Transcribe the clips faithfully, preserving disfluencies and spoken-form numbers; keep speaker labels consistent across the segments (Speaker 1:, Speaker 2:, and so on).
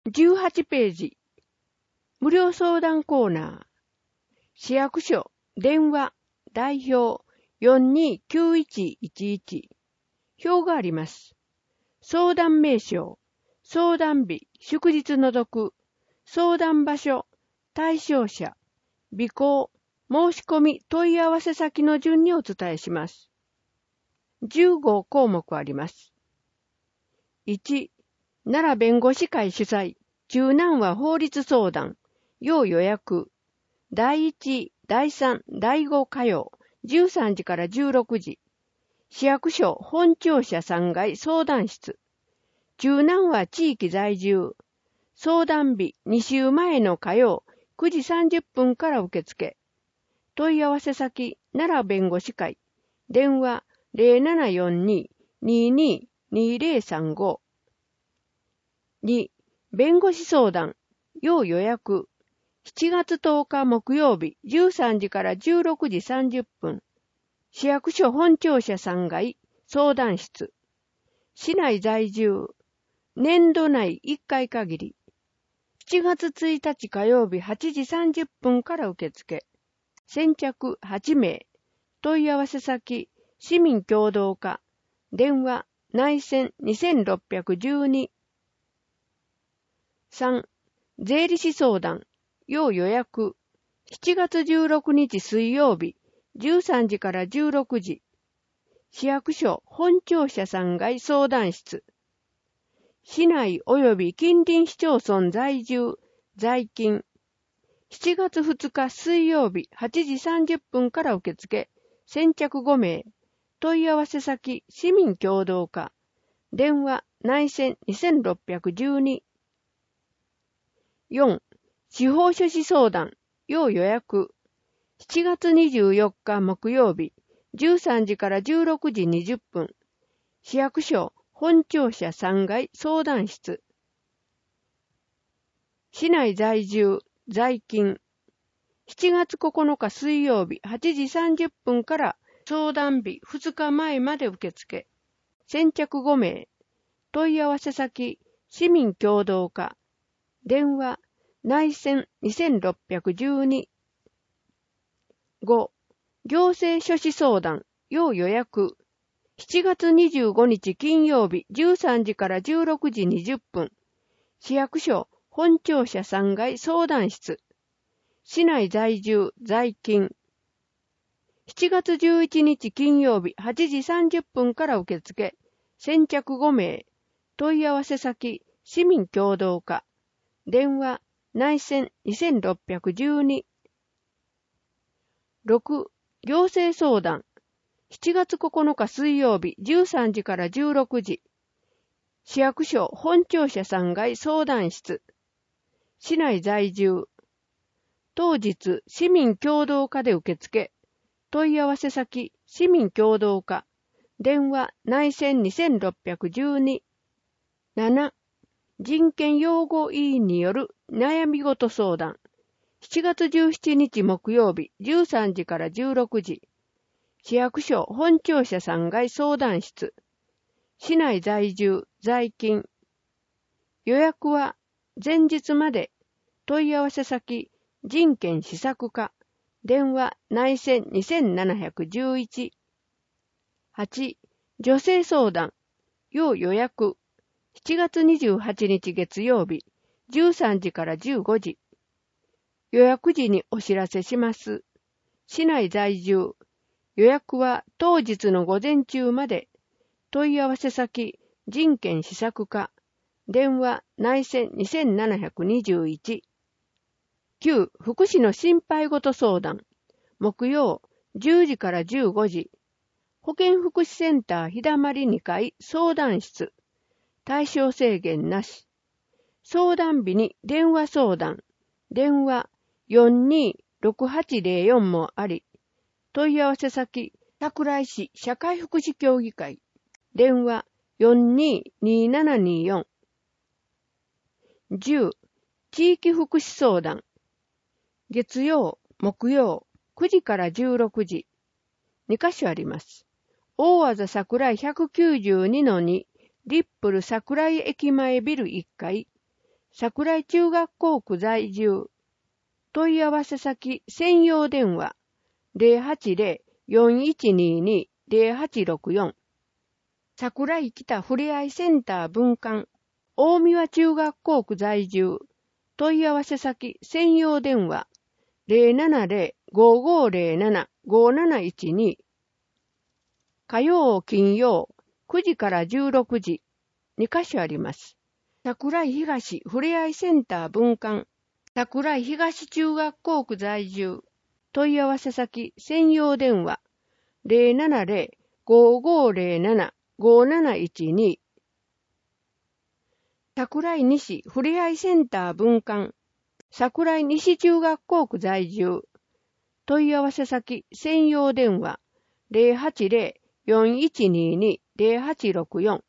Speaker 1: じゅうはちページ、無料相談コーナー、市役所、電話、代表、よんにーきゅういちいちいち、表があります。相談名称、相談日、祝日除く、相談場所、対象者、備考、申し込み、問い合わせ先の順にお伝えします。じゅうごこうもくあります。いち、奈良弁護士会主催、中南和法律相談、要予約、だいいち、だいさん、だいご火曜、じゅうさんじからじゅうろくじ、市役所本庁舎さんがい相談室、中南和地域在住、相談日に週前の火曜、くじさんじゅっぷんから受付、問い合わせ先、奈良弁護士会、電話 ゼロななよんにーにーにーにーゼロさんご、に、弁護士相談、要予約、しちがつとおか木曜日じゅうさんじからじゅうろくじさんじゅっぷん、市役所本庁舎さんがい相談室、市内在住、年度内いっかい限り、しちがつついたち火曜日はちじさんじゅっぷんから受付、先着はちめい、問い合わせ先、市民協働課、電話、内線にせんろっぴゃくじゅうに、さん、税理士相談、要予約、しちがつじゅうろくにち水曜日、じゅうさんじからじゅうろくじ、市役所本庁舎さんがい相談室、市内及び近隣市町村在住、在勤、しちがつふつか水曜日はちじさんじゅっぷんから受付、先着ごめい、問い合わせ先、市民協働課、電話、内線にせんろっぴゃくじゅうに、よん、司法書士相談、要予約、しちがつにじゅうよっか木曜日、じゅうさんじからじゅうろくじにじゅっぷん、市役所本庁舎さんがい相談室、市内在住、在勤、しちがつここのか水曜日はちじさんじゅっぷんから相談日ふつかまえまで受付、先着ごめい、問い合わせ先、市民協働課、電話、内線にせんろっぴゃくじゅうに、ご、行政書士相談、要予約、しちがつにじゅうごにち金曜日じゅうさんじからじゅうろくじにじゅっぷん、市役所本庁舎さんがい相談室、市内在住、在勤、しちがつじゅういちにち金曜日はちじさんじゅっぷんから受付、先着ごめい、問い合わせ先、市民協働課、電話、内線にせんろっぴゃくじゅうに、ろく、行政相談、しちがつここのか水曜日じゅうさんじからじゅうろくじ、市役所本庁舎さんがい相談室、市内在住、当日市民協働課で受付、問い合わせ先、市民協働課、電話、内線にせんろっぴゃくじゅうに、なな、人権擁護委員による悩み事相談、しちがつじゅうしちにち木曜日じゅうさんじからじゅうろくじ、市役所本庁舎さんがい相談室、市内在住、在勤、予約は前日まで、問い合わせ先、人権施策課、電話、内線にせんななひゃくじゅういち、はち、女性相談、要予約、しちがつにじゅうはちにち月曜日、じゅうさんじからじゅうごじ、予約時にお知らせします。市内在住、予約は当日の午前中まで、問い合わせ先、人権施策課、電話、内線にせんななひゃくにじゅういち、きゅう、福祉の心配事相談、木曜、じゅうじからじゅうごじ、保健福祉センター日だまりにかい相談室、対象制限なし、相談日に電話相談、電話 よんにーろくはちゼロよん もあり、問い合わせ先、桜井市社会福祉協議会、電話 よんにーにーななにーよん、じゅう、地域福祉相談、月曜、木曜、くじからじゅうろくじ、にかしょあります。大和桜井 ひゃくきゅうじゅうにのに、リップル桜井駅前ビルいっかい、 桜井中学校区在住。問い合わせ先専用電話 ゼロはちゼロ よんいちにーにー ゼロはちろくよん。桜井北ふれあいセンター分館。大三輪中学校区在住。問い合わせ先専用電話 ゼロななゼロ ごごゼロなな ごなないちに。火曜金曜くじからじゅうろくじにカ所あります。桜井東ふれあいセンター分館。桜井東中学校区在住。問い合わせ先専用電話 ゼロななゼロ ごごゼロなな ごなないちに。桜井西ふれあいセンター分館。桜井西中学校区在住。問い合わせ先専用電話 ゼロはちゼロ よんいちにーにー ゼロはちろくよん。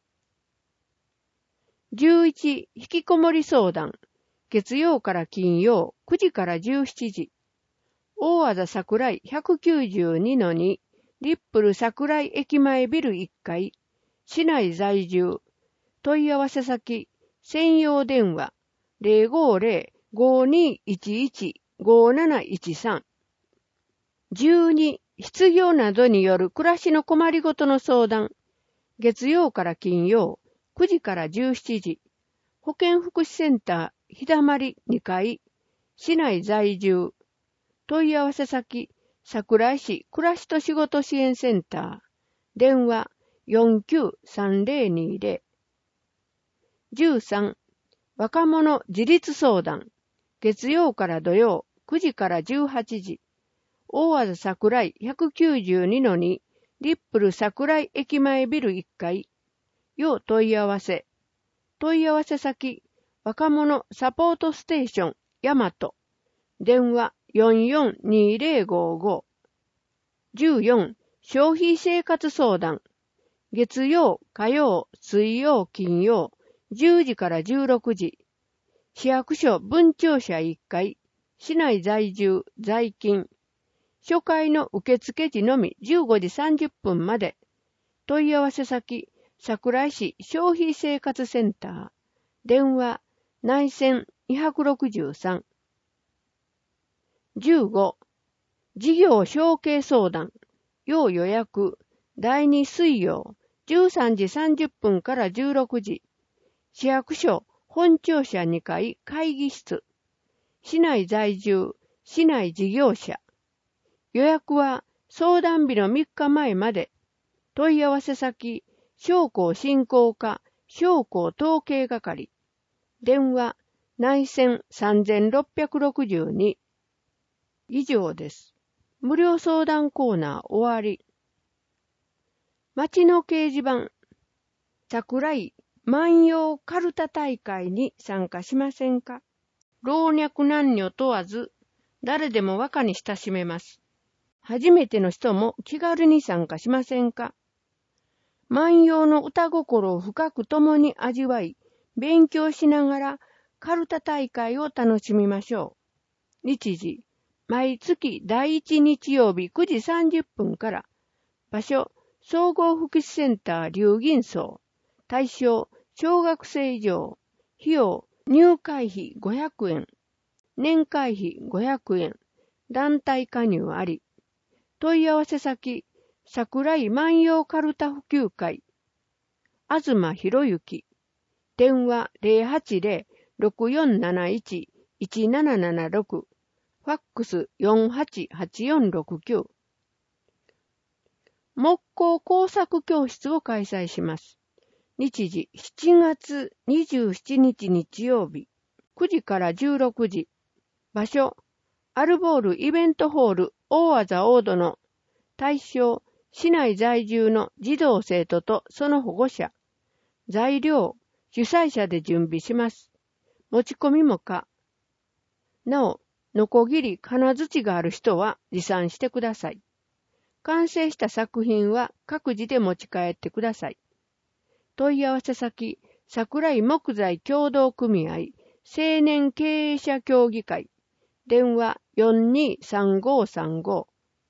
Speaker 1: じゅういち引きこもり相談。月曜から金曜くじからじゅうしちじ。大和田桜井 ひゃくきゅうじゅうにのに リップル桜井駅前ビルいっかい。市内在住。問い合わせ先専用電話 ゼロごゼロ ごにいちいち ごなないちさん。じゅうに失業などによる暮らしの困りごとの相談。月曜から金曜くじからじゅうしちじ。保健福祉センターひだまりにかい。市内在住。問い合わせ先桜井市暮らしと仕事支援センター。電話 よんきゅうさんゼロにゼロ。じゅうさん若者自立相談。月曜から土曜くじからじゅうはちじ。大和田桜井 ひゃくきゅうじゅうにのに リップル桜井駅前ビルいっかい。要問い合わせ。問い合わせ先若者サポートステーション大和。電話 よんよんにゼロごご。じゅうよん消費生活相談。月曜、火曜、水曜、金曜、じゅうじからじゅうろくじ。市役所分庁舎いっかい。市内在住、在勤。初回の受付時のみじゅうごじさんじゅっぷんまで。問い合わせ先桜井市消費生活センター。電話内線にろくさん。じゅうご事業承継相談。要予約。だいに水曜じゅうさんじさんじゅっぷんからじゅうろくじ。市役所本庁舎にかい会議室。市内在住、市内事業者。予約は相談日のみっかまえまで。問い合わせ先商工振興課商工統計係。電話内線さんろっぴゃくろくじゅうに。以上です。無料相談コーナー終わり。町の掲示板。桜井万葉かるた大会に参加しませんか？老若男女問わず、誰でも和歌に親しめます。初めての人も気軽に参加しませんか？万葉の歌心を深く共に味わい、勉強しながらかるた大会を楽しみましょう。日時、毎月だいいち日曜日くじさんじゅっぷんから。場所、総合福祉センター龍銀荘。対象、小学生以上。費用、入会費ごひゃくえん。年会費ごひゃくえん。団体加入あり。問い合わせ先、桜井万葉かるた普及会。東博之。電話ゼロはちゼロ ろくよんなないち いちななななろく。ファックスよんはちはちよんろくきゅう。木工工作教室を開催します。日時しちがつにじゅうしちにち日曜日くじからじゅうろくじ。場所アルボールイベントホール大和田大戸の。対象市内在住の児童生徒とその保護者。材料主催者で準備します。持ち込みも可。なおのこぎり金槌がある人は持参してください。完成した作品は各自で持ち帰ってください。問い合わせ先、桜井木材協同組合青年経営者協議会。電話よんにさんごさんご。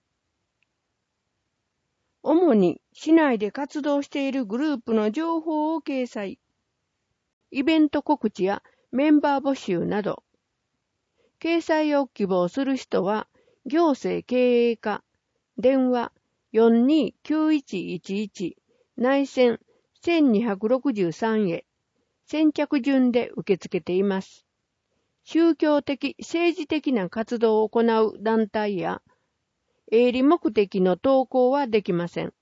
Speaker 1: 主に市内で活動しているグループの情報を掲載。イベント告知やメンバー募集など、掲載を希望する人は、行政経営課、電話 よんにーきゅういちいちいち 内線せんにひゃくろくじゅうさんへ先着順で受け付けています。宗教的、政治的な活動を行う団体や、営利目的の投稿はできません。